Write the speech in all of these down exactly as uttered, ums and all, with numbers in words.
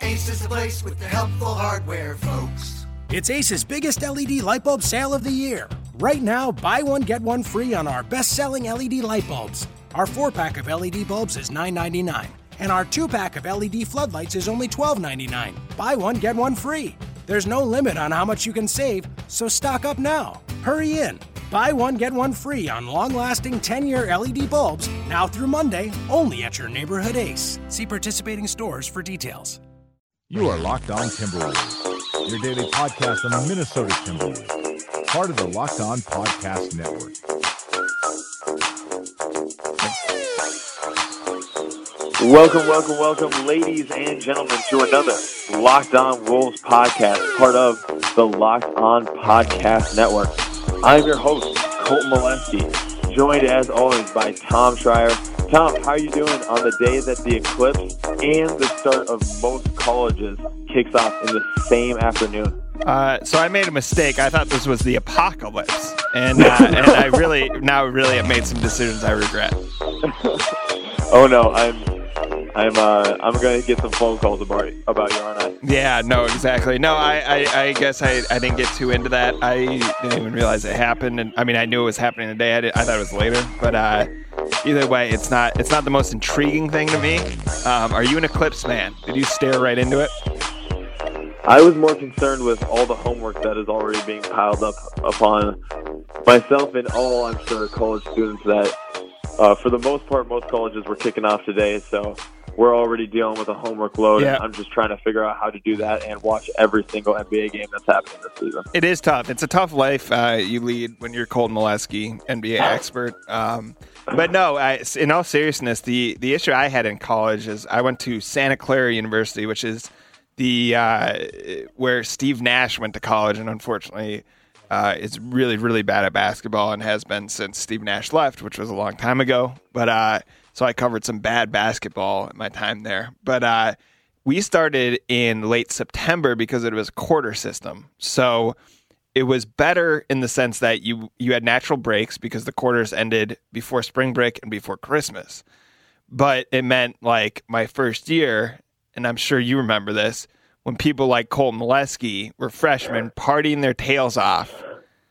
Ace is the place with the helpful hardware, folks. It's Ace's biggest L E D light bulb sale of the year. Right now, buy one, get one free on our best-selling L E D light bulbs. Our four-pack of L E D bulbs is nine ninety-nine, and our two-pack of L E D floodlights is only twelve ninety-nine. Buy one, get one free. There's no limit on how much you can save, so stock up now. Hurry in. Buy one, get one free on long-lasting ten-year L E D bulbs, now through Monday, only at your neighborhood Ace. See participating stores for details. You are Locked On Timberwolves, your daily podcast on the Minnesota Timberwolves, part of the Locked On Podcast Network. Welcome, welcome, welcome, ladies and gentlemen, to another Locked On Wolves podcast, part of the Locked On Podcast Network. I'm your host, Colton Molesky, joined as always by Tom Schreier. Tom, how are you doing on the day that the eclipse and the start of most colleges kicks off in the same afternoon? Uh, so I made a mistake. I thought this was the apocalypse, and uh, and I really now really have made some decisions I regret. Oh no, I'm I'm uh, I'm going to get some phone calls about about you, aren't I? Yeah, no, exactly. No, I, I, I guess I, I didn't get too into that. I didn't even realize it happened, and I mean I knew it was happening today. I, did, I thought it was later, but uh, either way, it's not it's not the most intriguing thing to me. Um, are you an eclipse man? Did you stare right into it? I was more concerned with all the homework that is already being piled up upon myself and all, I'm sure, college students that, uh, for the most part, most colleges were kicking off today, so we're already dealing with a homework load. Yeah. And I'm just trying to figure out how to do that and watch every single N B A game that's happening this season. It is tough. It's a tough life uh, you lead when you're Colton Molesky, N B A expert. Um, but no, I, in all seriousness, the, the issue I had in college is I went to Santa Clara University, which is the uh, where Steve Nash went to college, and unfortunately uh, is really, really bad at basketball and has been since Steve Nash left, which was a long time ago. But uh, so I covered some bad basketball at my time there. But uh, we started in late September because it was a quarter system. So it was better in the sense that you, you had natural breaks because the quarters ended before spring break and before Christmas. But it meant like my first year, and I'm sure you remember this, when people like Colton Molesky were freshmen partying their tails off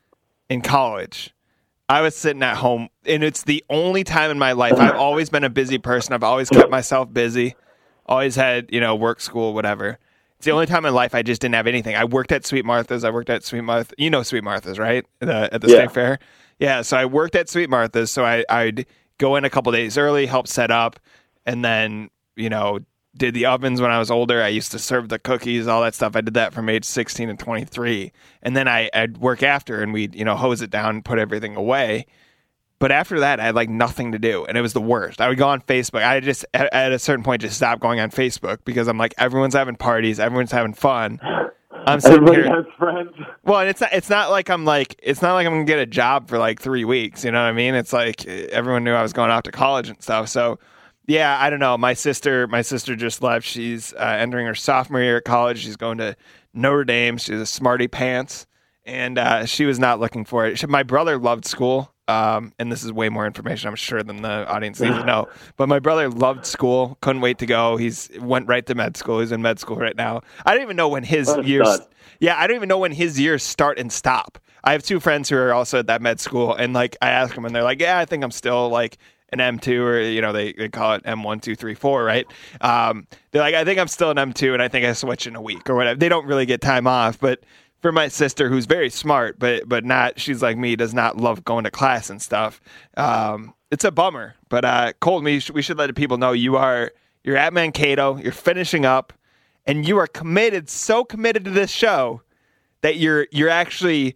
in college. I was sitting at home, and it's the only time in my life. I've always been a busy person. I've always kept myself busy, always had, you know, work, school, whatever. It's the only time in life I just didn't have anything. I worked at Sweet Martha's. I worked at Sweet Martha. You know Sweet Martha's, right? The, at the Yeah. State Fair. Yeah, so I worked at Sweet Martha's, so I, I'd go in a couple days early, help set up, and then, you know, did the ovens when I was older. I used to serve the cookies, all that stuff. I did that from age sixteen to twenty-three. And then I, I'd work after, and we'd, you know, hose it down and put everything away. But after that, I had like nothing to do, and it was the worst. I would go on Facebook. I just, at, at a certain point, just stopped going on Facebook because I'm like, everyone's having parties, everyone's having fun. I'm sitting Everybody here. has friends. Well, and it's not, it's not like I'm like, it's not like I'm going to get a job for like three weeks. You know what I mean? It's like everyone knew I was going off to college and stuff. So, yeah, I don't know. My sister, my sister just left. She's uh, entering her sophomore year at college. She's going to Notre Dame. She's a smarty pants, and uh, she was not looking for it. She, my brother loved school, um, and this is way more information, I'm sure, than the audience needs to know. But my brother loved school, couldn't wait to go. He's went right to med school. He's in med school right now. I don't even know when his What a years. stud. Yeah, I don't even know when his years start and stop. I have two friends who are also at that med school, and like I ask them, and they're like, "Yeah, I think I'm still like." An M two, or, you know, they, they call it M one, two, three, four, right? Um, they're like, I think I'm still an M two, and I think I switch in a week or whatever. They don't really get time off. But for my sister, who's very smart, but but not, she's like me, does not love going to class and stuff. Um, it's a bummer. But uh, Colton, we should, we should let the people know you are, you're at Mankato, you're finishing up, and you are committed, so committed to this show that you're you're actually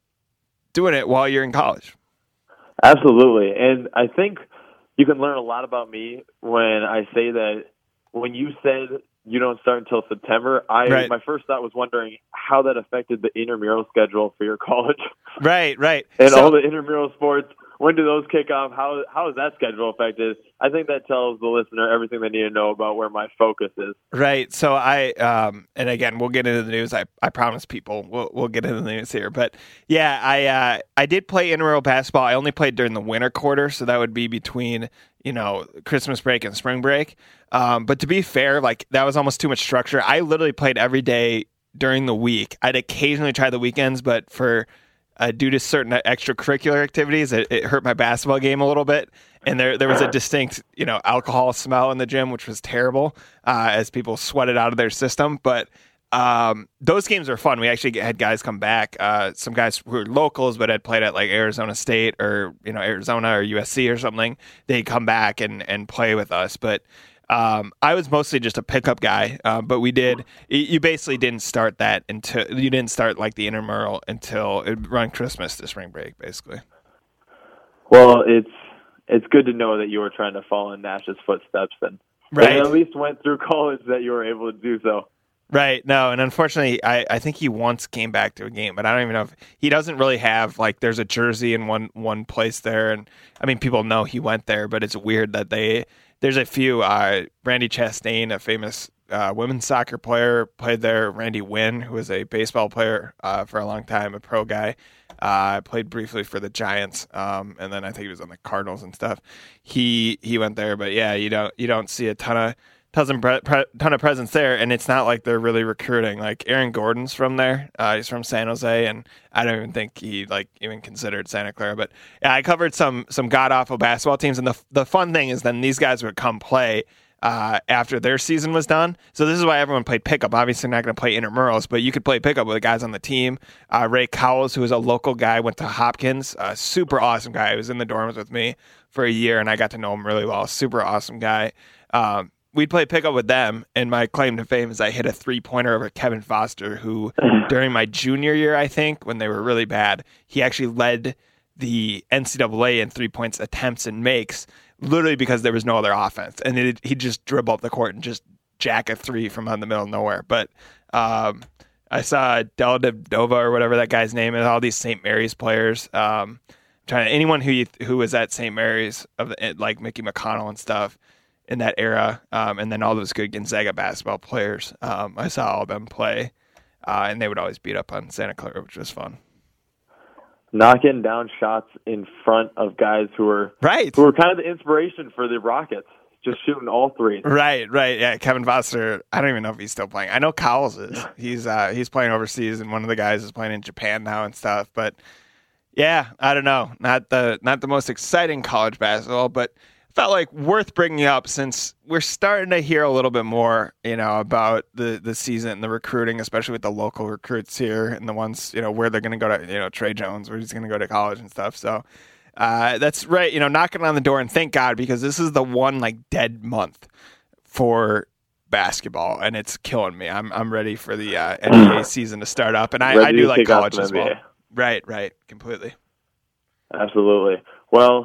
doing it while you're in college. Absolutely. And I think you can learn a lot about me when I say that when you said you don't start until September, I Right. my first thought was wondering how that affected the intramural schedule for your college. Right, right. And So- all the intramural sports when do those kick off? How how is that schedule affected? I think that tells the listener everything they need to know about where my focus is. Right. So I, um, and again, we'll get into the news. I, I promise people we'll we'll get into the news here. But yeah, I uh, I did play intramural basketball. I only played during the winter quarter, so that would be between you know Christmas break and spring break. Um, but to be fair, like that was almost too much structure. I literally played every day during the week. I'd occasionally try the weekends, but for Uh, due to certain extracurricular activities, it, it hurt my basketball game a little bit, and there there was a distinct, you know, alcohol smell in the gym, which was terrible uh, as people sweated out of their system. But um, those games were fun. We actually had guys come back, uh, some guys who were locals but had played at like Arizona State or you know Arizona or U S C or something. They'd come back and and play with us, but. Um, I was mostly just a pickup guy, uh, but we did. You basically didn't start that until you didn't start like the intramural until it run Christmas to spring break, basically. Well, it's it's good to know that you were trying to follow in Nash's footsteps, and right. at least went through college that you were able to do so. Right. No, and unfortunately, I, I think he once came back to a game, but I don't even know if he doesn't really have like there's a jersey in one one place there, and I mean people know he went there, but it's weird that they. There's a few. Uh, Randy Chastain, a famous uh, women's soccer player, played there. Randy Wynn, who was a baseball player uh, for a long time, a pro guy, uh, played briefly for the Giants, um, and then I think he was on the Cardinals and stuff. He he went there, but yeah, you don't you don't see a ton of ton of, pre- ton of presence there, and it's not like they're really recruiting. Like Aaron Gordon's from there. Uh, he's from San Jose, and I don't even think he like even considered Santa Clara. But yeah, I covered some some god awful basketball teams, and the the fun thing is then these guys would come play uh, after their season was done. So this is why everyone played pickup. Obviously, not going to play intramurals, but you could play pickup with the guys on the team. Uh, Ray Cowles, who was a local guy, went to Hopkins. Uh, super awesome guy. He was in the dorms with me for a year, and I got to know him really well. Super awesome guy. Um, We'd play pickup with them, and my claim to fame is I hit a three-pointer over Kevin Foster, who during my junior year, I think, when they were really bad, he actually led the N C double A in three-points attempts and makes, literally because there was no other offense. And it, he'd just dribble up the court and just jack a three from out in the middle of nowhere. But um, I saw Del Dova or whatever that guy's name is, all these Saint Mary's players. Um, trying to, anyone who you, who was at Saint Mary's, of the, like Mickey McConnell and stuff, in that era, um, and then all those good Gonzaga basketball players. Um, I saw all of them play, uh, and they would always beat up on Santa Clara, which was fun. Knocking down shots in front of guys who were right, who were kind of the inspiration for the Rockets, just shooting all three. Right, right, yeah. Kevin Foster, I don't even know if he's still playing. I know Cowles is. He's uh, he's playing overseas, and one of the guys is playing in Japan now and stuff. But yeah, I don't know. Not the not the most exciting college basketball, but felt like worth bringing up since we're starting to hear a little bit more, you know, about the, the season and the recruiting, especially with the local recruits here and the ones, you know, where they're going to go to, you know, Trey Jones, where he's going to go to college and stuff. So uh, that's right, you know, knocking on the door, and thank God, because this is the one like dead month for basketball, and it's killing me. I'm I'm ready for the uh, N B A season to start up, and I, I do like college as well. Right, right, completely. Absolutely. Well,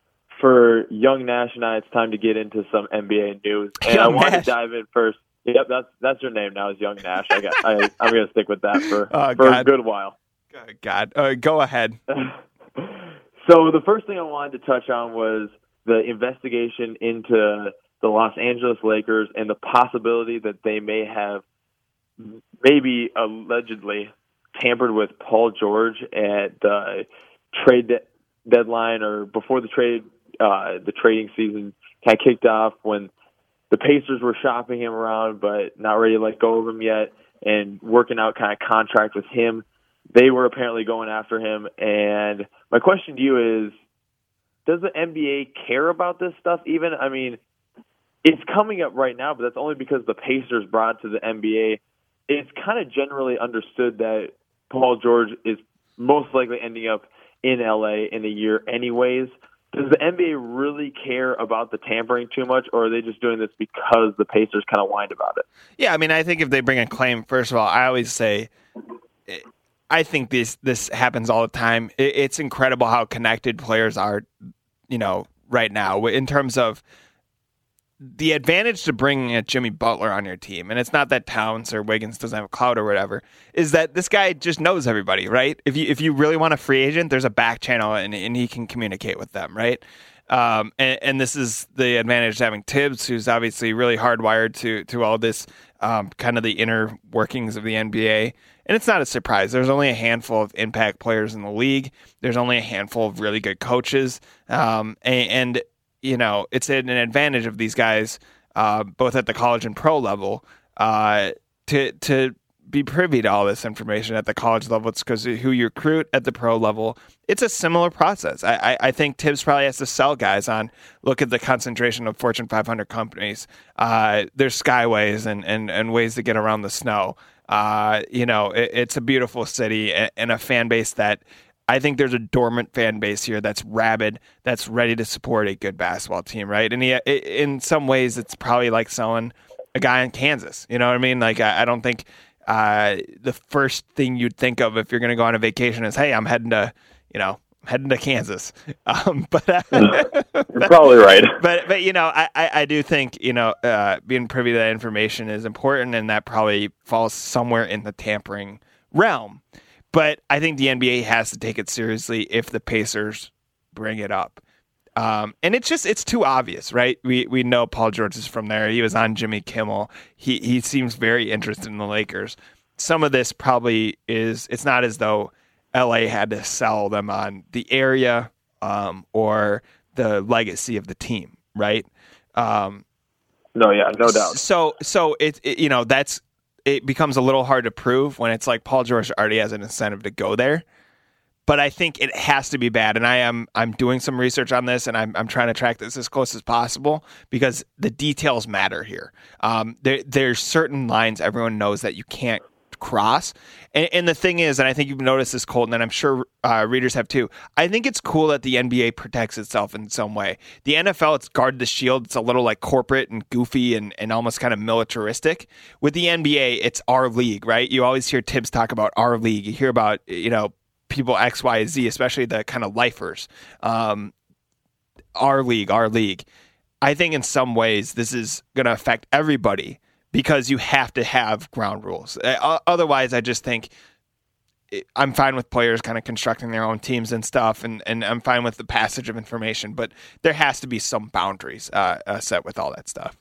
for Young Nash and I, it's time to get into some N B A news, and Young I want Nash. to dive in first. Yep, that's that's your name now, is Young Nash. I got. I, I'm going to stick with that for oh, for God. a good while. God, uh, go ahead. So the first thing I wanted to touch on was the investigation into the Los Angeles Lakers and the possibility that they may have, maybe allegedly, tampered with Paul George at the trade de- deadline or before the trade. Uh, the trading season kind of kicked off when the Pacers were shopping him around, but not ready to let go of him yet, and working out kind of contract with him. They were apparently going after him. And my question to you is, does the N B A care about this stuff even? I mean, it's coming up right now, but that's only because the Pacers brought it to the N B A. It's kind of generally understood that Paul George is most likely ending up in L A in a year anyways. Does the N B A really care about the tampering too much, or are they just doing this because the Pacers kind of whined about it? Yeah, I mean, I think if they bring a claim, first of all, I always say, I think this this happens all the time. It's incredible how connected players are, you know, right now in terms of the advantage to bringing a Jimmy Butler on your team, and it's not that Towns or Wiggins doesn't have a clout or whatever, is that this guy just knows everybody, right? If you if you really want a free agent, there's a back channel, and, and he can communicate with them, right? Um, and, and this is the advantage to having Tibbs, who's obviously really hardwired to to all this um, kind of the inner workings of the N B A. And it's not a surprise. There's only a handful of impact players in the league. There's only a handful of really good coaches. Um, and, and, you know, it's an advantage of these guys, uh, both at the college and pro level, uh, to to be privy to all this information at the college level. It's because who you recruit at the pro level. It's a similar process. I, I, I think Tibbs probably has to sell guys on, look at the concentration of Fortune five hundred companies. Uh, there's skyways and, and, and ways to get around the snow. Uh, you know, it, it's a beautiful city and, and a fan base that I think there's a dormant fan base here that's rabid, that's ready to support a good basketball team, right? And he, in some ways, it's probably like selling a guy in Kansas. You know what I mean? Like, I, I don't think uh, the first thing you'd think of if you're going to go on a vacation is, hey, I'm heading to, you know, heading to Kansas. Um, but uh, you're probably right. But but you know, I, I, I do think, you know, uh, being privy to that information is important, and that probably falls somewhere in the tampering realm. But I think the N B A has to take it seriously if the Pacers bring it up. Um, and it's just, it's too obvious, right? We we know Paul George is from there. He was on Jimmy Kimmel. He he seems very interested in the Lakers. Some of this probably is, it's not as though L A had to sell them on the area um, or the legacy of the team, right? Um, no, yeah, no doubt. So, so it, it, you know, that's, it becomes a little hard to prove when it's like Paul George already has an incentive to go there. But I think it has to be bad, and I am I'm doing some research on this, and I'm I'm trying to track this as close as possible because the details matter here. Um, there there's certain lines everyone knows that you can't cross, and, and the thing is, and I think you've noticed this, Colton, and I'm sure uh, readers have too. I think it's cool that the N B A protects itself in some way. The N F L, it's guard the shield. It's a little like corporate and goofy and, and almost kind of militaristic. With the N B A, it's our league, right? You always hear Tibbs talk about our league. You hear about, you know, people X, Y, Z, especially the kind of lifers. Um, our league, our league. I think in some ways this is going to affect everybody because you have to have ground rules. Uh, otherwise, I just think it, I'm fine with players kind of constructing their own teams and stuff, and, and I'm fine with the passage of information, but there has to be some boundaries uh, uh, set with all that stuff.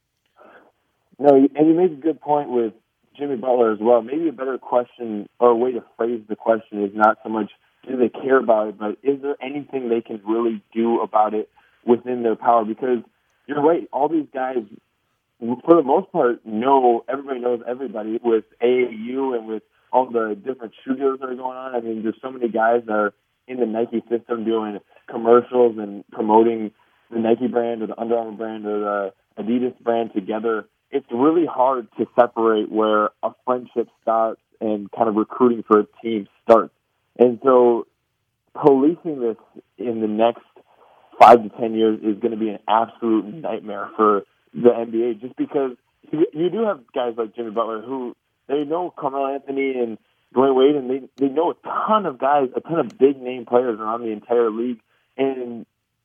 No, and you make a good point with Jimmy Butler as well. Maybe a better question or a way to phrase the question is not so much do they care about it, but is there anything they can really do about it within their power? Because you're right, all these guys, for the most part, know, everybody knows everybody with A A U and with all the different shoe deals that are going on. I mean, there's so many guys that are in the Nike system doing commercials and promoting the Nike brand or the Under Armour brand or the Adidas brand together. It's really hard to separate where a friendship starts and kind of recruiting for a team starts. And so policing this in the next five to ten years is going to be an absolute nightmare for the N B A just because you, you do have guys like Jimmy Butler who they know Carmelo Anthony and Dwayne Wade, and they, they know a ton of guys, a ton of big-name players around the entire league. And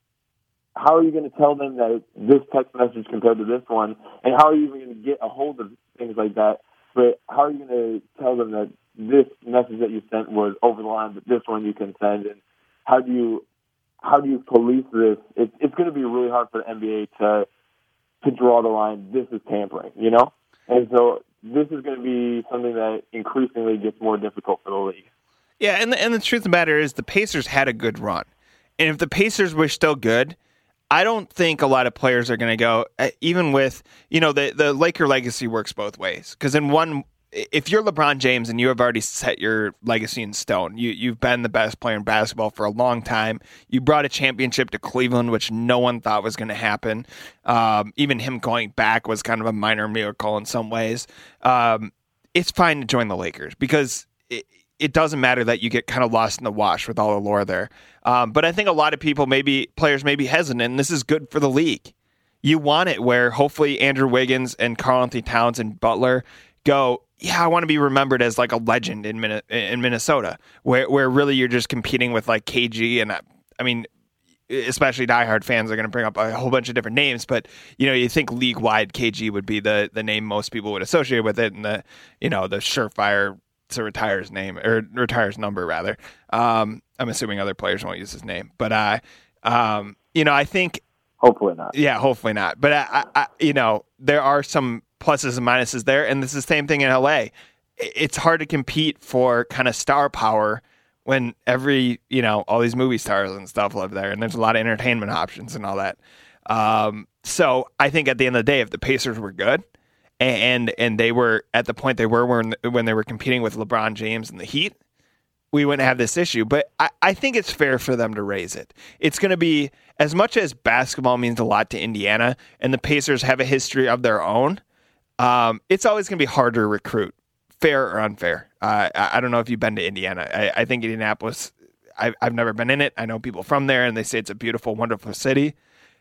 how are you going to tell them that this text message compared to this one, and how are you even going to get a hold of things like that? But how are you going to tell them that this message that you sent was over the line, but this one you can send? And how do you how do you police this? It's it's going to be really hard for the N B A to to draw the line. This is tampering, you know. And so this is going to be something that increasingly gets more difficult for the league. Yeah, and the, and the truth of the matter is the Pacers had a good run, and if the Pacers were still good, I don't think a lot of players are going to go, even with, you know, the, the Laker legacy works both ways. Because in one, if you're LeBron James and you have already set your legacy in stone, you, you've been the best player in basketball for a long time. You brought a championship to Cleveland, which no one thought was going to happen. Um, even him going back was kind of a minor miracle in some ways. Um, it's fine to join the Lakers because it, it doesn't matter that you get kind of lost in the wash with all the lore there. Um, but I think a lot of people, maybe players may be hesitant, and this is good for the league. You want it where hopefully Andrew Wiggins and Karl-Anthony Towns and Butler go, yeah, I want to be remembered as like a legend in Min- in Minnesota, where where really you're just competing with like K G. And I, I mean, especially diehard fans are going to bring up a whole bunch of different names, but you know, you think league wide K G would be the the name most people would associate with it, and the you know the surefire to retire his name or retire his number rather. Um, I'm assuming other players won't use his name, but uh, um, you know, I think hopefully not. Yeah, hopefully not. But I, I, I, you know, there are some pluses and minuses there, and this is the same thing in L A. It's hard to compete for kind of star power when every, you know, all these movie stars and stuff live there, and there's a lot of entertainment options and all that. Um, so I think at the end of the day, if the Pacers were good and and they were at the point they were when, when they were competing with LeBron James and the Heat, we wouldn't have this issue. But I, I think it's fair for them to raise it. It's going to be, as much as basketball means a lot to Indiana, and the Pacers have a history of their own, um, it's always going to be hard to recruit. Fair or unfair. Uh, I, I don't know if you've been to Indiana. I, I think Indianapolis, I, I've never been in it. I know people from there, and they say it's a beautiful, wonderful city.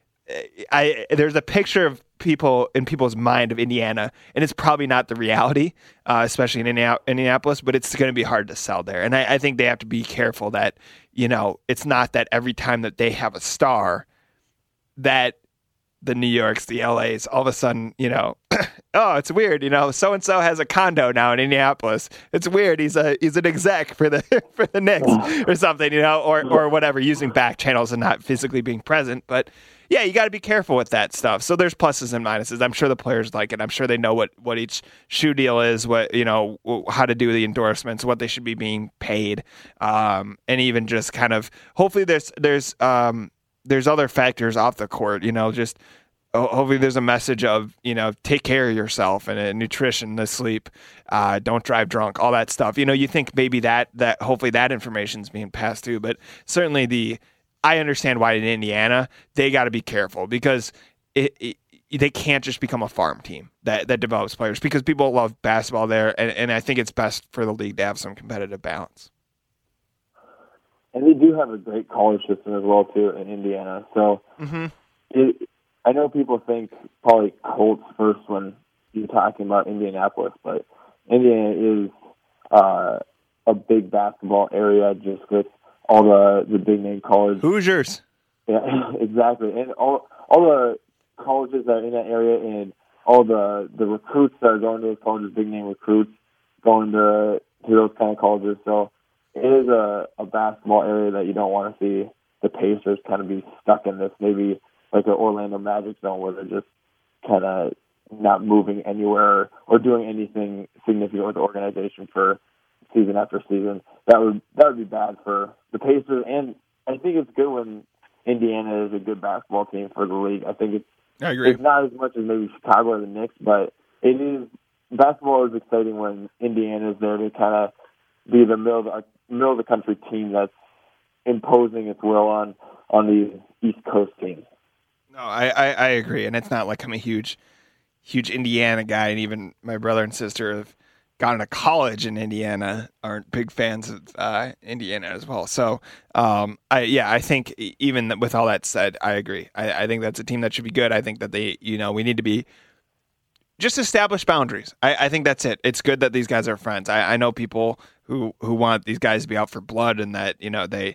I There's a picture of people in people's mind of Indiana, and it's probably not the reality, uh, especially in Indianapolis, but it's going to be hard to sell there. And I, I think they have to be careful that, you know, it's not that every time that they have a star that the New Yorks, the L As, all of a sudden, you know, oh, it's weird, you know, so and so has a condo now in Indianapolis. It's weird. He's a he's an exec for the for the Knicks or something, you know, or or whatever, using back channels and not physically being present. But yeah, you got to be careful with that stuff. So there's pluses and minuses. I'm sure the players like it. I'm sure they know what what each shoe deal is, what, you know, how to do the endorsements, what they should be being paid, um, and even just kind of hopefully there's there's um. there's other factors off the court, you know, just hopefully there's a message of, you know, take care of yourself and uh, nutrition, the sleep, uh, don't drive drunk, all that stuff. You know, you think maybe that, that hopefully that information is being passed through, but certainly the, I understand why in Indiana, they got to be careful because it, it, they can't just become a farm team that, that develops players, because people love basketball there. And, and I think it's best for the league to have some competitive balance. And they do have a great college system as well, too, in Indiana. So mm-hmm. it, I know people think probably Colts first when you're talking about Indianapolis, but Indiana is uh, a big basketball area just with all the, the big-name colleges. Hoosiers. Yeah, exactly. And all all the colleges that are in that area and all the, the recruits that are going to those colleges, big-name recruits, going to, to those kind of colleges. So it is a, a basketball area that you don't want to see the Pacers kind of be stuck in this, maybe like an Orlando Magic zone where they're just kind of not moving anywhere or doing anything significant with the organization for season after season. That would that would be bad for the Pacers, and I think it's good when Indiana is a good basketball team for the league. I think it's I agree. It's not as much as maybe Chicago or the Knicks, but it is basketball is exciting when Indiana is there to kind of be the middle of the, middle of the country team that's imposing its will on on these East Coast teams. No, I, I, I agree, and it's not like I'm a huge, huge Indiana guy, and even my brother and sister have gone to college in Indiana, aren't big fans of uh, Indiana as well. So, um, I yeah, I think even with all that said, I agree. I, I think that's a team that should be good. I think that they, you know, we need to be just establish boundaries. I, I think that's it. It's good that these guys are friends. I, I know people who who want these guys to be out for blood, and that, you know, they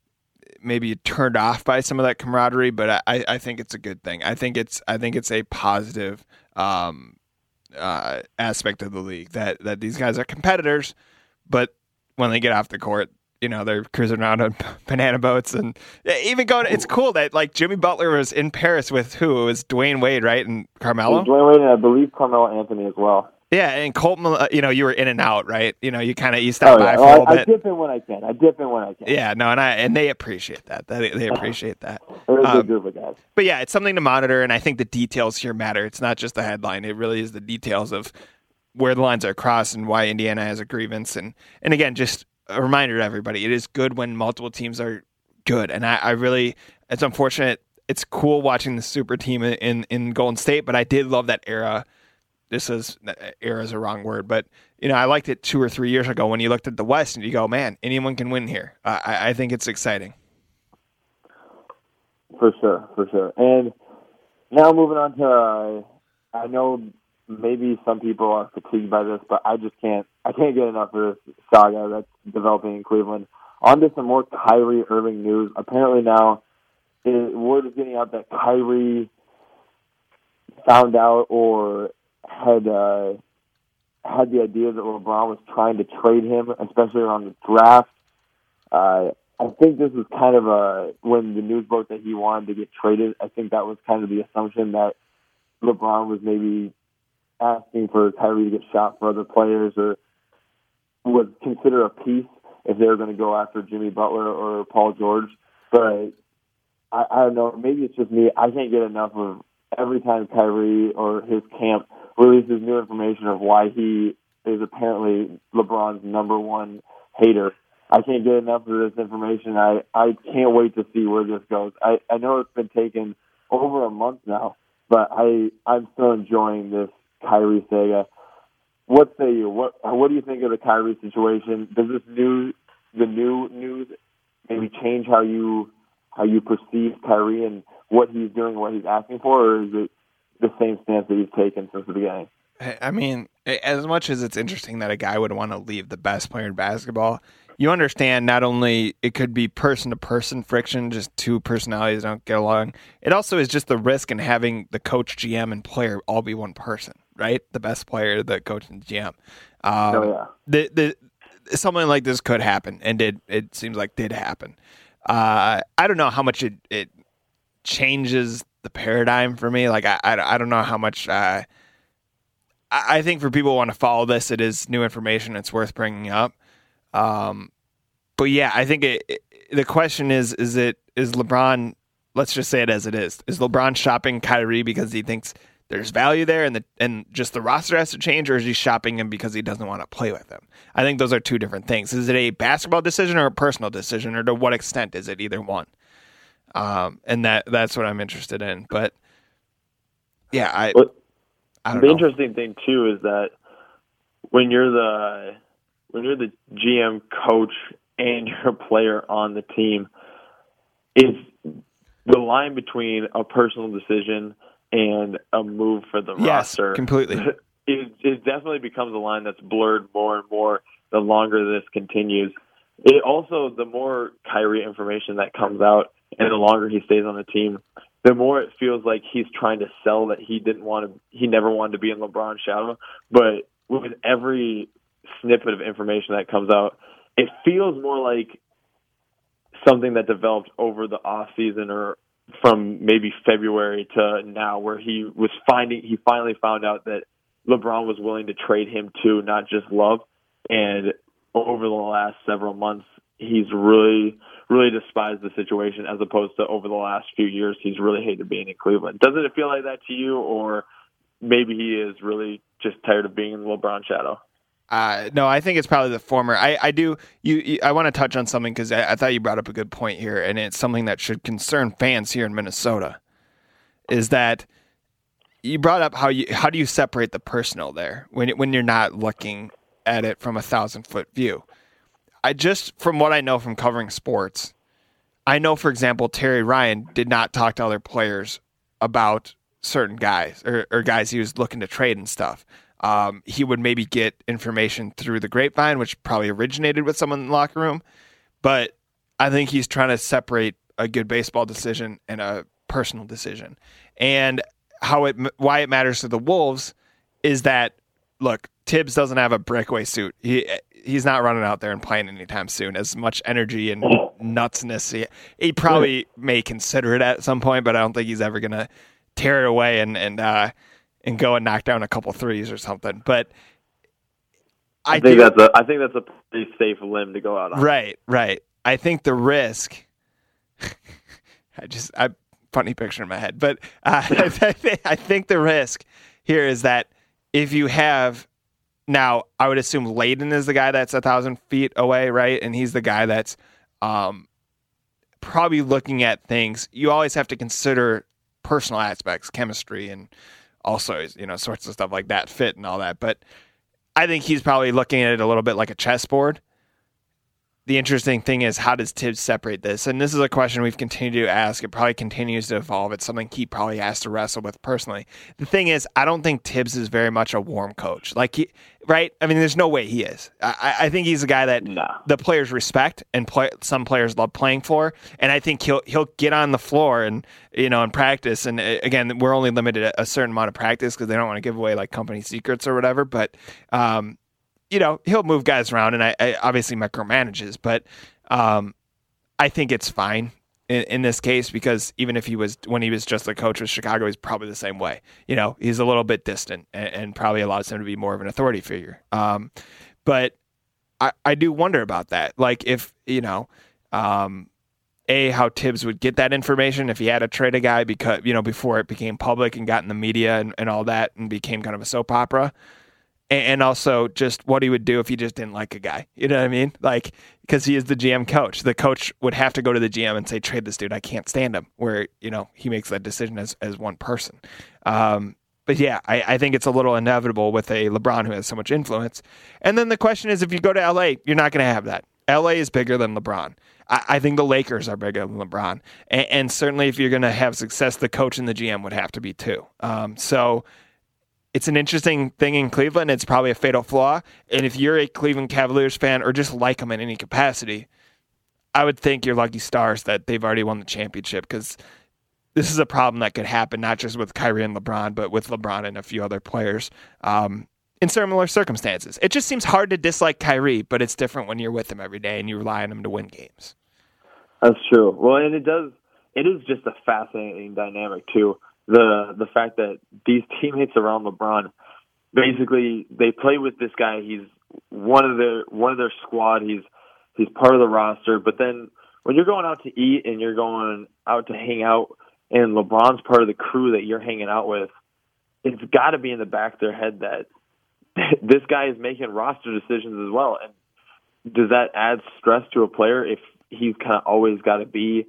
maybe turned off by some of that camaraderie, but I, I think it's a good thing. I think it's I think it's a positive um, uh, aspect of the league that, that these guys are competitors, but when they get off the court, you know, they're cruising around on banana boats and even going. It's cool that like Jimmy Butler was in Paris with who? It was Dwayne Wade, right, and Carmelo. Dwayne Wade and I believe Carmelo Anthony as well. Yeah, and Colton, uh, you know, you were in and out, right? You know, you kind of you stopped oh, by yeah. for well, a little I, bit. I dip in when I can. I dip in when I can. Yeah, no, and I and they appreciate that. They, they appreciate that. They're a um, good group of guys. But yeah, it's something to monitor, and I think the details here matter. It's not just the headline; it really is the details of where the lines are crossed and why Indiana has a grievance. And and again, just a reminder to everybody: it is good when multiple teams are good. And I, I really, it's unfortunate. It's cool watching the super team in in Golden State, but I did love that era. This is era is a wrong word, but you know, I liked it two or three years ago when you looked at the West and you go, man, anyone can win here. Uh, I, I think it's exciting. For sure, for sure. And now moving on to, uh, I know maybe some people are fatigued by this, but I just can't, I can't get enough of this saga that's developing in Cleveland. On to some more Kyrie Irving news. Apparently now it, word is getting out that Kyrie found out or had uh, had the idea that LeBron was trying to trade him, especially around the draft. Uh, I think this was kind of a, when the news broke that he wanted to get traded, I think that was kind of the assumption that LeBron was maybe asking for Kyrie to get shot for other players or would consider a piece if they were going to go after Jimmy Butler or Paul George. But I, I don't know, maybe it's just me. I can't get enough of every time Kyrie or his camp releases new information of why he is apparently LeBron's number one hater. I can't get enough of this information. I, I can't wait to see where this goes. I, I know it's been taken over a month now, but I, I'm still enjoying this Kyrie saga. What say you? What What do you think of the Kyrie situation? Does this new, the new news, maybe change how you how you perceive Kyrie and what he's doing, what he's asking for, or is it the same stance that he's taken since the beginning? I mean, as much as it's interesting that a guy would want to leave the best player in basketball, you understand not only it could be person-to-person friction, just two personalities don't get along, it also is just the risk in having the coach, G M, and player all be one person, right? The best player, the coach, and the G M. Um, oh, yeah. The, the, something like this could happen, and did, it seems like did happen. Uh, I don't know how much it, it changes the paradigm for me. Like, I, I, I don't know how much... Uh, I, I think for people who want to follow this, it is new information. It's worth bringing up. Um, but yeah, I think it, it, the question is, is it, is LeBron, let's just say it as it is, is LeBron shopping Kyrie because he thinks there's value there and the, and just the roster has to change, or is he shopping him because he doesn't want to play with him? I think those are two different things. Is it a basketball decision or a personal decision, or to what extent is it either one? Um, and that, that's what I'm interested in. But yeah, I, but I don't the know. interesting thing too is that when you're the, when you're the G M, coach, and you're a player on the team, it's the line between a personal decision and a move for the yes, roster. Completely. It, it definitely becomes a line that's blurred more and more the longer this continues. It also, the more Kyrie information that comes out and the longer he stays on the team, the more it feels like he's trying to sell that he didn't want to, he never wanted to be in LeBron's shadow. But with every snippet of information that comes out, it feels more like something that developed over the off season or from maybe February to now, where he was finding, he finally found out that LeBron was willing to trade him too, not just Love. And over the last several months, he's really, really despised the situation, as opposed to over the last few years, he's really hated being in Cleveland. Doesn't it feel like that to you, or maybe he is really just tired of being in the LeBron shadow? Uh, no, I think it's probably the former. I, I do. You, you I want to touch on something because I, I thought you brought up a good point here, and it's something that should concern fans here in Minnesota. Is that you brought up how you how do you separate the personal there when when you're not looking at it from a thousand foot view? I just from what I know from covering sports, I know, for example, Terry Ryan did not talk to other players about certain guys or, or guys he was looking to trade and stuff. Um, he would maybe get information through the grapevine, which probably originated with someone in the locker room. But I think he's trying to separate a good baseball decision and a personal decision. And how it why it matters to the Wolves is that, look, Tibbs doesn't have a breakaway suit. He he's not running out there and playing anytime soon. As much energy and nutsness, he, he probably may consider it at some point, but I don't think he's ever going to tear it away and and uh, and go and knock down a couple threes or something. But I, I think do, that's a I think that's a pretty safe limb to go out on. Right, right. I think the risk. I just I funny picture in my head, but uh, I think the risk here is that if you have now, I would assume Layden is the guy that's a thousand feet away, right? And he's the guy that's um, probably looking at things. You always have to consider personal aspects, chemistry, and also, you know, sorts of stuff like that, fit and all that. But I think he's probably looking at it a little bit like a chessboard. the interesting thing is, how does Tibbs separate this? And this is a question we've continued to ask. It probably continues to evolve. It's something he probably has to wrestle with personally. The thing is, I don't think Tibbs is very much a warm coach. Like, he, right? I mean, there's no way he is. I, I think he's a guy that no. the players respect and play, some players love playing for. And I think he'll he'll get on the floor and, you know, and practice. And again, we're only limited a, a certain amount of practice because they don't want to give away like company secrets or whatever. But, um, you know, he'll move guys around, and I, I obviously micromanages, but um, I think it's fine in, in this case, because even if he was, when he was just a coach with Chicago, he's probably the same way. You know, he's a little bit distant and, and probably allows him to be more of an authority figure. Um, but I, I do wonder about that. Like, if, you know, um, A, how Tibbs would get that information if he had to trade a guy, because, you know, before it became public and got in the media and, and all that and became kind of a soap opera. And also just what he would do if he just didn't like a guy. You know what I mean? Like, because he is the G M coach. The coach would have to go to the G M and say, trade this dude. I can't stand him. Where, you know, he makes that decision as, as one person. Um, but yeah, I, I think it's a little inevitable with a LeBron who has so much influence. And then the question is, if you go to L A, you're not going to have that. L A is bigger than LeBron. I, I think the Lakers are bigger than LeBron. And, and certainly if you're going to have success, the coach and the G M would have to be too. Um, so... It's an interesting thing in Cleveland. It's probably a fatal flaw. And if you're a Cleveland Cavaliers fan or just like them in any capacity, I would think you're lucky stars that they've already won the championship, because this is a problem that could happen not just with Kyrie and LeBron, but with LeBron and a few other players um, in similar circumstances. It just seems hard to dislike Kyrie, but it's different when you're with him every day and you rely on him to win games. That's true. Well, and it does. It is just a fascinating dynamic, too. The the fact that these teammates around LeBron, basically they play with this guy. He's one of their one of their squad. He's he's part of the roster. But then when you're going out to eat and you're going out to hang out, and LeBron's part of the crew that you're hanging out with, it's got to be in the back of their head that this guy is making roster decisions as well. And does that add stress to a player if he's kind of always got to be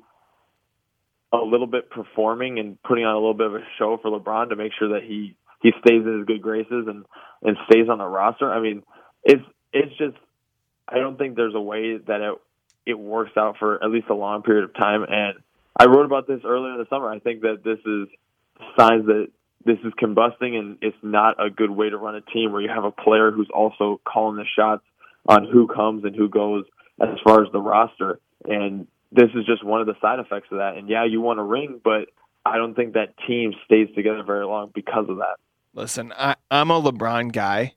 a little bit performing and putting on a little bit of a show for LeBron to make sure that he, he stays in his good graces and, and stays on the roster? I mean, it's it's just, I don't think there's a way that it it works out for at least a long period of time. And I wrote about this earlier in the summer. I think that this is signs that this is combusting, and it's not a good way to run a team where you have a player who's also calling the shots on who comes and who goes as far as the roster. And this is just one of the side effects of that. And yeah, you want a ring, but I don't think that team stays together very long because of that. Listen, I, I'm a LeBron guy,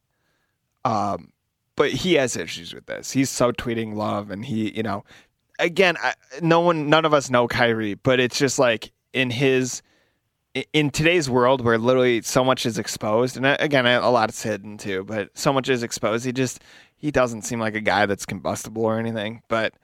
um, but he has issues with this. He's so tweeting love, and he, you know, again, I, no one, none of us know Kyrie, but it's just like in his, in today's world where literally so much is exposed, and again, a lot is hidden too, but so much is exposed. He just, he doesn't seem like a guy that's combustible or anything, but.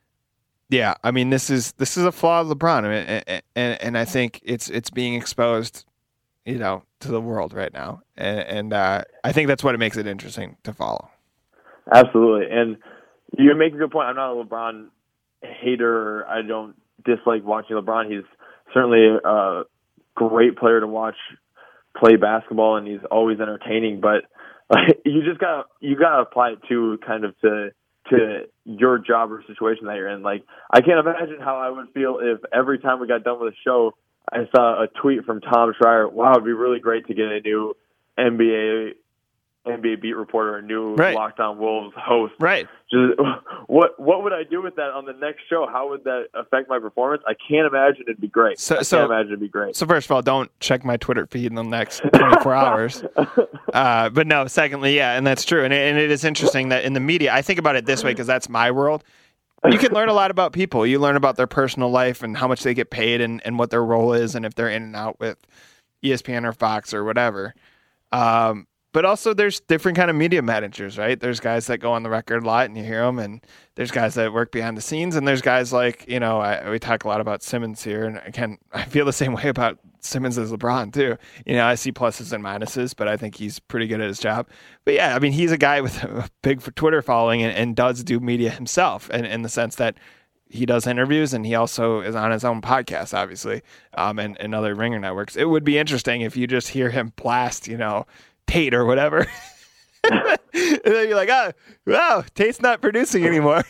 Yeah, I mean, this is this is a flaw of LeBron, and, and and I think it's it's being exposed, you know, to the world right now, and, and uh, I think that's what it makes it interesting to follow. Absolutely, and you make a good point. I'm not a LeBron hater. I don't dislike watching LeBron. He's certainly a great player to watch play basketball, and he's always entertaining. But like, you just got you got to apply it to kind of to. to your job or situation that you're in. Like, I can't imagine how I would feel if every time we got done with a show, I saw a tweet from Tom Schreier, wow, it'd be really great to get a new N B A N B A beat reporter, a new right. Locked On Wolves host. Right. Just, what what would I do with that on the next show? How would that affect my performance? I can't imagine it'd be great. So, I so, can't imagine it'd be great. So first of all, don't check my Twitter feed in the next twenty-four hours. Uh, but no, secondly, yeah, and that's true. And it, and it is interesting that in the media, I think about it this way because that's my world. You can learn a lot about people. You learn about their personal life and how much they get paid and, and what their role is and if they're in and out with E S P N or Fox or whatever. Um, But also there's different kind of media managers, right? There's guys that go on the record a lot and you hear them, and there's guys that work behind the scenes, and there's guys like, you know, I, we talk a lot about Simmons here, and again, I feel the same way about Simmons as LeBron too. You know, I see pluses and minuses, but I think he's pretty good at his job. But yeah, I mean, he's a guy with a big Twitter following and, and does do media himself, and in the sense that he does interviews, and he also is on his own podcast, obviously, um, and, and other Ringer networks. It would be interesting if you just hear him blast, you know, Tate or whatever. And then you're like, oh, wow, Tate's not producing anymore. You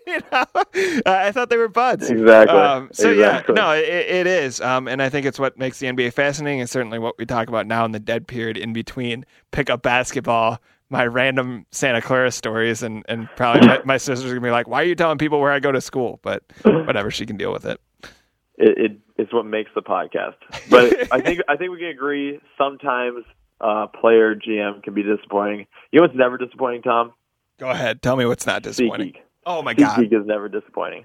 you know, uh, I thought they were buds. Exactly. Um, so exactly. yeah, no, it, it is, um, and I think it's what makes the N B A fascinating, and certainly what we talk about now in the dead period in between pickup basketball, my random Santa Clara stories, and and probably my, my sister's gonna be like, "Why are you telling people where I go to school?" But whatever, she can deal with it. It, it it's what makes the podcast. But I think I think we can agree sometimes uh, player G M can be disappointing. You know what's never disappointing, Tom? Go ahead, tell me what's not disappointing. SeatGeek. Oh my god, SeatGeek is never disappointing.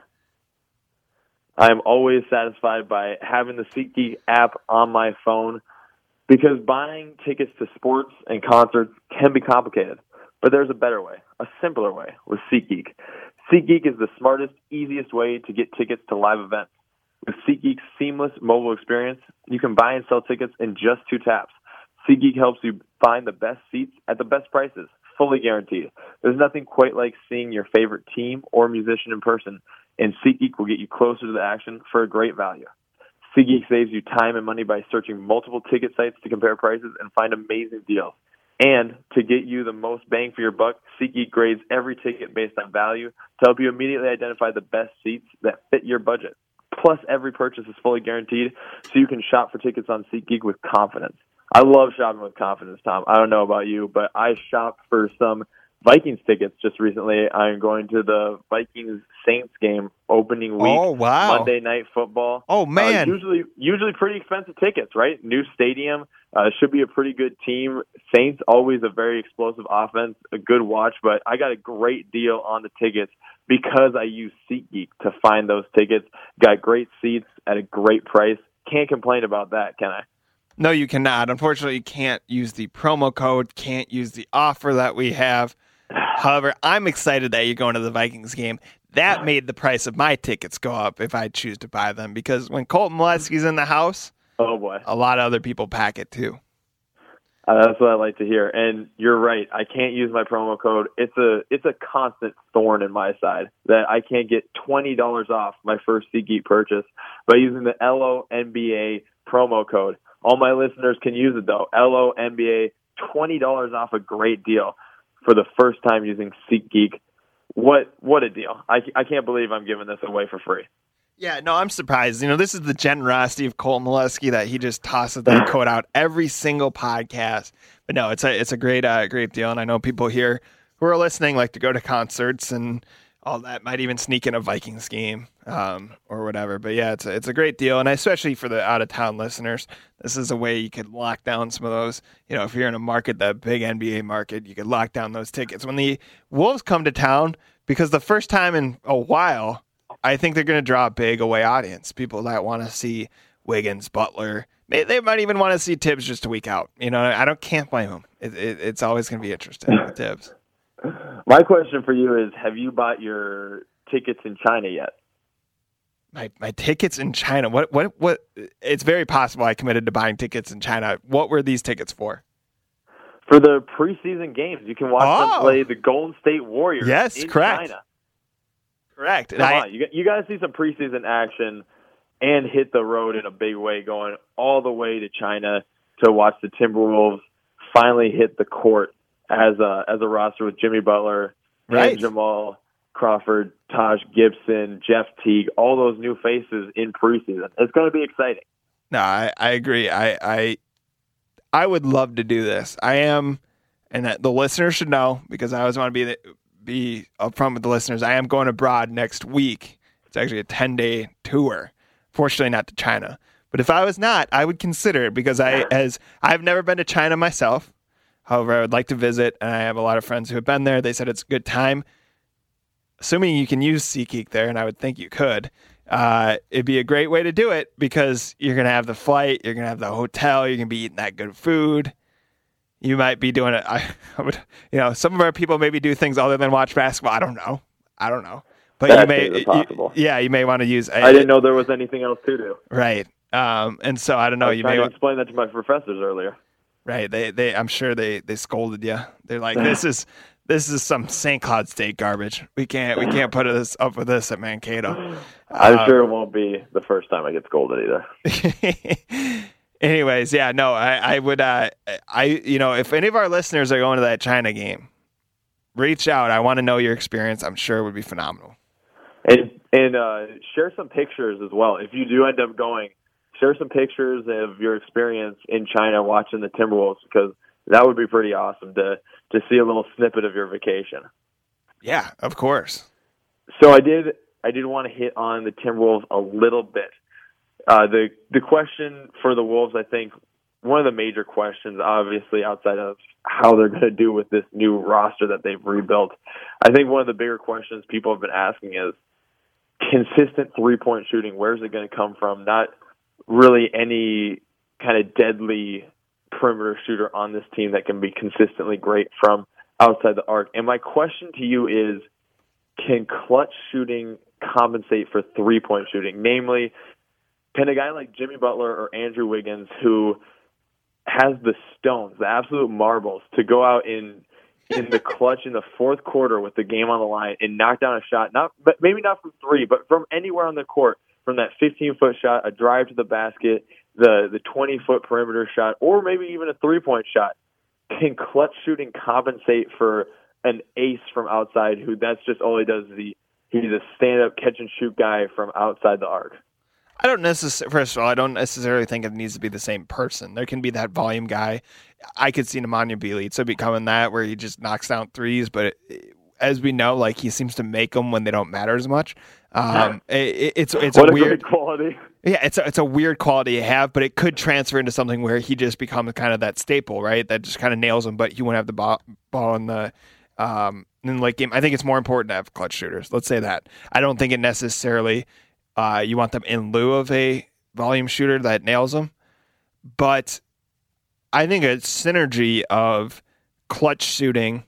I am always satisfied by having the SeatGeek app on my phone, because buying tickets to sports and concerts can be complicated. But there's a better way, a simpler way with SeatGeek. SeatGeek is the smartest, easiest way to get tickets to live events. With SeatGeek's seamless mobile experience, you can buy and sell tickets in just two taps. SeatGeek helps you find the best seats at the best prices, fully guaranteed. There's nothing quite like seeing your favorite team or musician in person, and SeatGeek will get you closer to the action for a great value. SeatGeek saves you time and money by searching multiple ticket sites to compare prices and find amazing deals. And to get you the most bang for your buck, SeatGeek grades every ticket based on value to help you immediately identify the best seats that fit your budget. Plus, every purchase is fully guaranteed, so you can shop for tickets on SeatGeek with confidence. I love shopping with confidence, Tom. I don't know about you, but I shopped for some Vikings tickets just recently. I'm going to the Vikings-Saints game opening week. Oh, wow. Monday Night Football. Oh, man. Uh, usually, usually pretty expensive tickets, right? New stadium. Uh, should be a pretty good team. Saints, always a very explosive offense, a good watch, but I got a great deal on the tickets because I use SeatGeek to find those tickets. Got great seats at a great price. Can't complain about that, can I? No, you cannot. Unfortunately, you can't use the promo code, can't use the offer that we have. However, I'm excited that you're going to the Vikings game. That made the price of my tickets go up if I choose to buy them, because when Colton Molesky's in the house, oh boy, a lot of other people pack it too. Uh, that's what I like to hear. And you're right. I can't use my promo code. It's a it's a constant thorn in my side that I can't get twenty dollars off my first SeatGeek purchase by using the L O N B A promo code. All my listeners can use it, though. L O N B A, twenty dollars off, a great deal for the first time using SeatGeek. What what a deal. I, I can't believe I'm giving this away for free. Yeah, no, I'm surprised. You know, this is the generosity of Colton Molesky that he just tosses that code out every single podcast. But no, it's a it's a great uh, great deal, and I know people here who are listening like to go to concerts and all that, might even sneak in a Vikings game um, or whatever. But yeah, it's a, it's a great deal, and especially for the out of town listeners, this is a way you could lock down some of those. You know, if you're in a market, that big N B A market, you could lock down those tickets when the Wolves come to town, because the first time in a while, I think they're going to draw a big away audience. People that want to see Wiggins, Butler. They, they might even want to see Tibbs just a week out. You know, I don't can't blame them. It, it, it's always going to be interesting with Tibbs. My question for you is, have you bought your tickets in China yet? My my tickets in China. What what what? It's very possible I committed to buying tickets in China. What were these tickets for? For the preseason games. You can watch oh. them play the Golden State Warriors yes, in correct. China. Correct. Come I, on, you you got to see some preseason action and hit the road in a big way, going all the way to China to watch the Timberwolves finally hit the court as a as a roster with Jimmy Butler, right. and Jamal Crawford, Taj Gibson, Jeff Teague, all those new faces in preseason. It's going to be exciting. No, I, I agree. I, I I would love to do this. I am, and that the listeners should know, because I always want to be the, be upfront with the listeners. I am going abroad next week. It's actually a ten-day tour. Fortunately, not to China. But if I was not, I would consider it, because I, as I've never been to China myself. However, I would like to visit, and I have a lot of friends who have been there. They said it's a good time. Assuming you can use SeatGeek there, and I would think you could, uh, it'd be a great way to do it, because you're going to have the flight, you're going to have the hotel, you're going to be eating that good food. You might be doing it. I, I would, you know, some of our people maybe do things other than watch basketball. I don't know. I don't know. But that you may, is possible. You, yeah, you may want to use. I, I didn't know there was anything else to do. Right. Um, and so I don't know. I was you trying may to explain that to my professors earlier. Right. They, they, I'm sure they, they scolded you. They're like, this is, this is some Saint Cloud State garbage. We can't, we can't put this up with this at Mankato. I'm um, sure it won't be the first time I get scolded either. Anyways, yeah, no, I, I would, uh, I, you know, if any of our listeners are going to that China game, reach out. I want to know your experience. I'm sure it would be phenomenal. And and uh, share some pictures as well. If you do end up going, share some pictures of your experience in China watching the Timberwolves, because that would be pretty awesome to to see a little snippet of your vacation. Yeah, of course. So I did I did want to hit on the Timberwolves a little bit. Uh, the the question for the Wolves, I think, one of the major questions, obviously, outside of how they're going to do with this new roster that they've rebuilt, I think one of the bigger questions people have been asking is consistent three-point shooting. Where's it going to come from? Not really any kind of deadly perimeter shooter on this team that can be consistently great from outside the arc. And my question to you is, can clutch shooting compensate for three-point shooting? Namely, can a guy like Jimmy Butler or Andrew Wiggins, who has the stones, the absolute marbles, to go out in in the clutch in the fourth quarter with the game on the line and knock down a shot, not but maybe not from three, but from anywhere on the court, from that fifteen-foot shot, a drive to the basket, the the twenty-foot perimeter shot, or maybe even a three-point shot? Can clutch shooting compensate for an ace from outside who that's just all he does is he, he's a stand-up catch-and-shoot guy from outside the arc? I don't necessarily, first of all, I don't necessarily think it needs to be the same person. There can be that volume guy. I could see Nemanja Bjelica becoming that, where he just knocks down threes, but it, as we know, like, he seems to make them when they don't matter as much. Um, it, it's it's what a, a weird great quality. Yeah, it's a, it's a weird quality to have, but it could transfer into something where he just becomes kind of that staple, right? That just kind of nails him, but he won't have the ball, ball in the um, in the late game. I think it's more important to have clutch shooters. Let's say that. I don't think it necessarily. Uh, you want them in lieu of a volume shooter that nails them. But I think a synergy of clutch shooting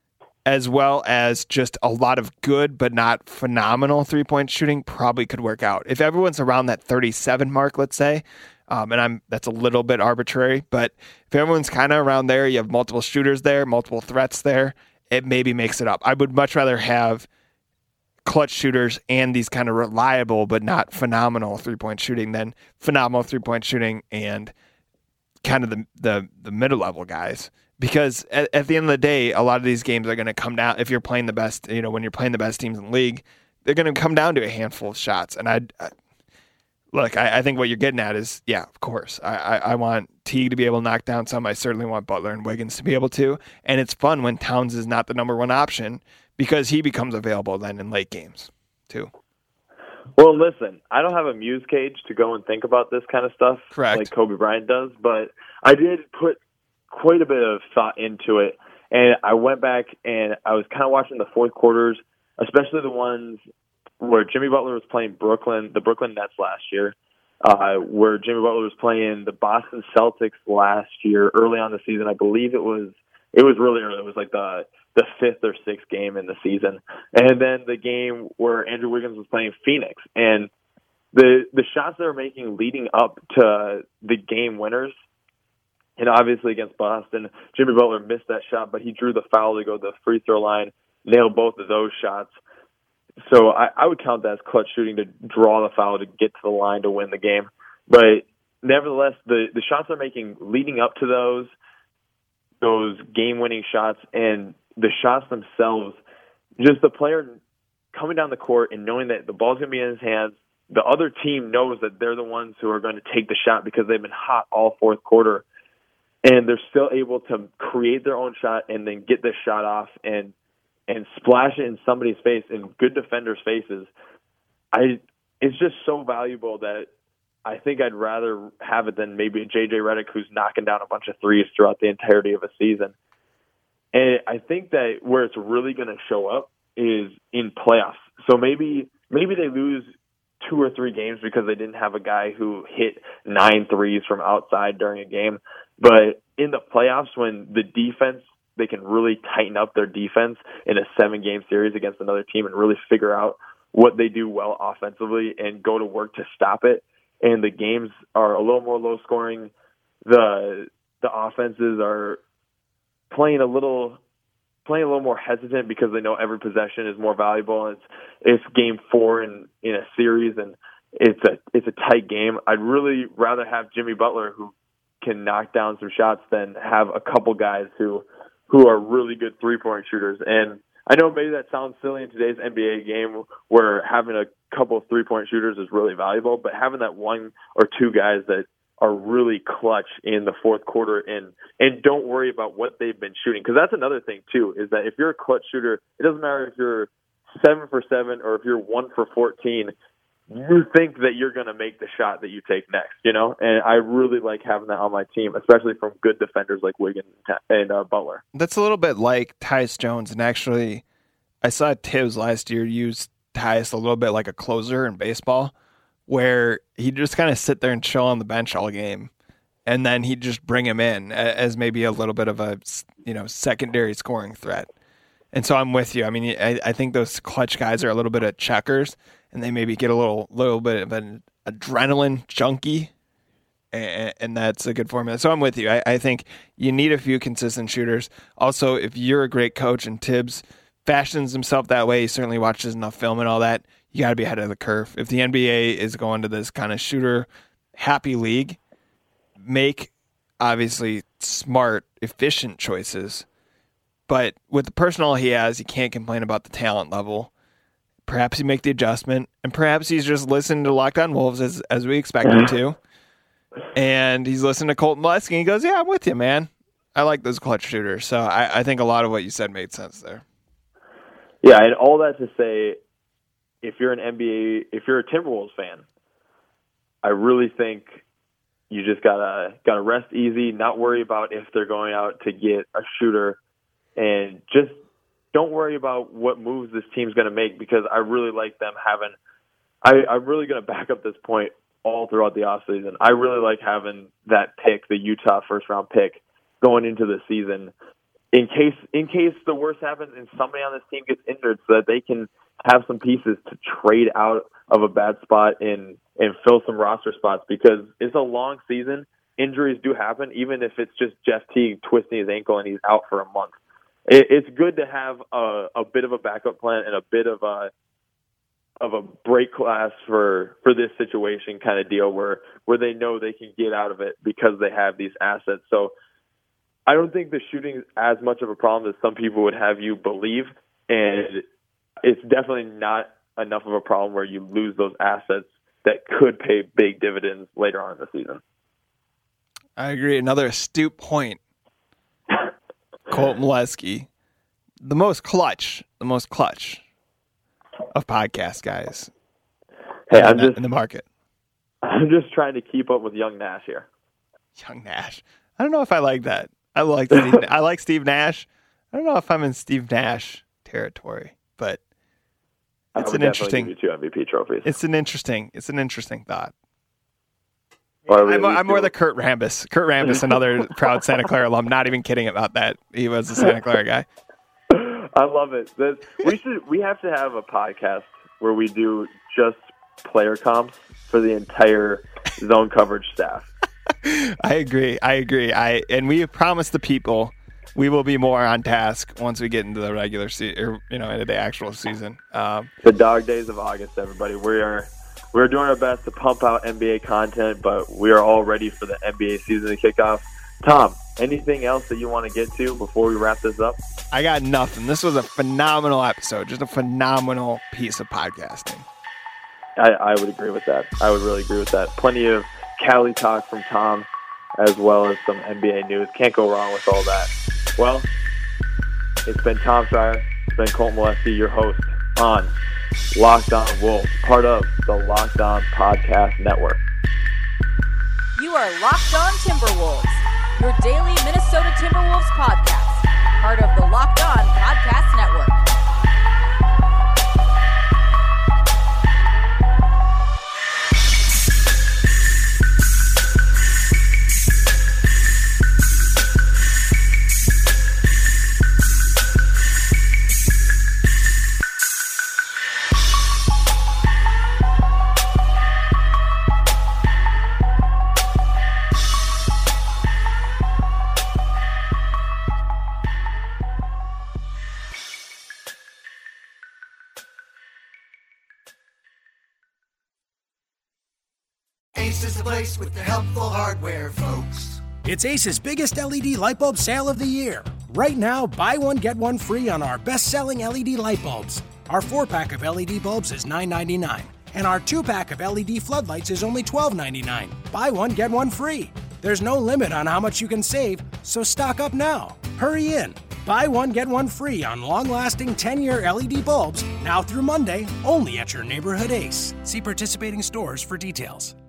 as well as just a lot of good but not phenomenal three-point shooting probably could work out. If everyone's around that thirty-seven mark, let's say, um, and I'm that's a little bit arbitrary, but if everyone's kind of around there, you have multiple shooters there, multiple threats there, it maybe makes it up. I would much rather have clutch shooters and these kind of reliable but not phenomenal three-point shooting than phenomenal three-point shooting and kind of the the, the middle-level guys. Because at, at the end of the day, a lot of these games are going to come down, if you're playing the best, you know, when you're playing the best teams in the league, they're going to come down to a handful of shots. And I, I look, I, I think what you're getting at is, yeah, of course, I, I, I want Teague to be able to knock down some. I certainly want Butler and Wiggins to be able to. And it's fun when Towns is not the number one option, because he becomes available then in late games, too. Well, listen, I don't have a muse cage to go and think about this kind of stuff Correct. like Kobe Bryant does, but I did put quite a bit of thought into it, and I went back and I was kind of watching the fourth quarters, especially the ones where Jimmy Butler was playing Brooklyn, the Brooklyn Nets last year, uh, where Jimmy Butler was playing the Boston Celtics last year, early on the season. I believe it was it was really early. It was like the the fifth or sixth game in the season. And then the game where Andrew Wiggins was playing Phoenix. And the the shots they were making leading up to the game winners, and obviously against Boston, Jimmy Butler missed that shot, but he drew the foul to go to the free throw line, nailed both of those shots. So I, I would count that as clutch shooting, to draw the foul to get to the line to win the game. But nevertheless, the, the shots they're making leading up to those, those game-winning shots, and the shots themselves, just the player coming down the court and knowing that the ball's going to be in his hands, the other team knows that they're the ones who are going to take the shot because they've been hot all fourth quarter, and they're still able to create their own shot and then get this shot off and and splash it in somebody's face, in good defenders' faces. I it's just so valuable that I think I'd rather have it than maybe J J Redick, who's knocking down a bunch of threes throughout the entirety of a season. And I think that where it's really going to show up is in playoffs. So maybe maybe they lose two or three games because they didn't have a guy who hit nine threes from outside during a game. But in the playoffs, when the defense, they can really tighten up their defense in a seven-game series against another team and really figure out what they do well offensively and go to work to stop it. And the games are a little more low-scoring. The the offenses are playing a little playing a little more hesitant because they know every possession is more valuable. And it's it's game four in, in a series, and it's a it's a tight game. I'd really rather have Jimmy Butler, who can knock down some shots, than have a couple guys who who are really good three-point shooters. And I know maybe that sounds silly in today's N B A game where having a couple of three-point shooters is really valuable, but having that one or two guys that are really clutch in the fourth quarter and, and don't worry about what they've been shooting. Because that's another thing, too, is that if you're a clutch shooter, it doesn't matter if you're seven for seven or if you're one for fourteen, you think that you're going to make the shot that you take next, you know? And I really like having that on my team, especially from good defenders like Wiggins and uh, Butler. That's a little bit like Tyus Jones. And actually, I saw Tibbs last year use Tyus a little bit like a closer in baseball, where he'd just kind of sit there and chill on the bench all game. And then he'd just bring him in as maybe a little bit of a, you know, secondary scoring threat. And so I'm with you. I mean, I, I think those clutch guys are a little bit of checkers, and they maybe get a little little bit of an adrenaline junkie, and, and that's a good formula. So I'm with you. I, I think you need a few consistent shooters. Also, if you're a great coach and Tibbs fashions himself that way, he certainly watches enough film and all that, you got to be ahead of the curve. If the N B A is going to this kind of shooter-happy league, make, obviously, smart, efficient choices. But with the personnel he has, you can't complain about the talent level. Perhaps you make the adjustment, and perhaps he's just listening to Locked On Wolves as, as we expect him to. And he's listening to Colton Molesky, and he goes, yeah, I'm with you, man. I like those clutch shooters. So I, I think a lot of what you said made sense there. Yeah, and all that to say, if you're an N B A, if you're a Timberwolves fan, I really think you just gotta gotta rest easy, not worry about if they're going out to get a shooter, and just don't worry about what moves this team's going to make, because I really like them having I, – I'm really going to back up this point all throughout the offseason. I really like having that pick, the Utah first-round pick, going into the season in case in case the worst happens and somebody on this team gets injured, so that they can have some pieces to trade out of a bad spot and, and fill some roster spots, because it's a long season. Injuries do happen, even if it's just Jeff Teague twisting his ankle and he's out for a month. It's good to have a, a bit of a backup plan and a bit of a of a break glass for, for this situation kind of deal where, where they know they can get out of it because they have these assets. So I don't think the shooting is as much of a problem as some people would have you believe, and it's definitely not enough of a problem where you lose those assets that could pay big dividends later on in the season. I agree. Another astute point. Colton Molesky, the most clutch, the most clutch of podcast guys. Hey, in I'm the, just in the market. I'm just trying to keep up with young Nash here. Young Nash. I don't know if I like that. I like Steve, I like Steve Nash. I don't know if I'm in Steve Nash territory, but it's an interesting. Give you two M V P trophies. It's an interesting. It's an interesting thought. Well, I'm, I'm more the Kurt Rambis. Kurt Rambis, another proud Santa Clara alum. Not even kidding about that. He was a Santa Clara guy. I love it. That, we should. We have to have a podcast where we do just player comps for the entire zone coverage staff. I agree. I agree. I and we have promised the people we will be more on task once we get into the regular season, or you know, into the actual season. Um, the dog days of August, everybody. We are. We're doing our best to pump out N B A content, but we are all ready for the N B A season to kick off. Tom, anything else that you want to get to before we wrap this up? I got nothing. This was a phenomenal episode, just a phenomenal piece of podcasting. I, I would agree with that. I would really agree with that. Plenty of Cali talk from Tom, as well as some N B A news. Can't go wrong with all that. Well, it's been Tom Schreier. It's been Colton Molesky, your host on Locked On Wolves, part of the Locked On Podcast Network. You are Locked On Timberwolves, your daily Minnesota Timberwolves podcast, part of the Locked On Podcast Network. Ace is the place with the helpful hardware, folks. It's Ace's biggest L E D light bulb sale of the year. Right now, buy one, get one free on our best-selling L E D light bulbs. Our four-pack of L E D bulbs is nine ninety-nine, and our two-pack of L E D floodlights is only twelve ninety-nine. Buy one, get one free. There's no limit on how much you can save, so stock up now. Hurry in. Buy one, get one free on long-lasting ten-year L E D bulbs now through Monday, only at your neighborhood Ace. See participating stores for details.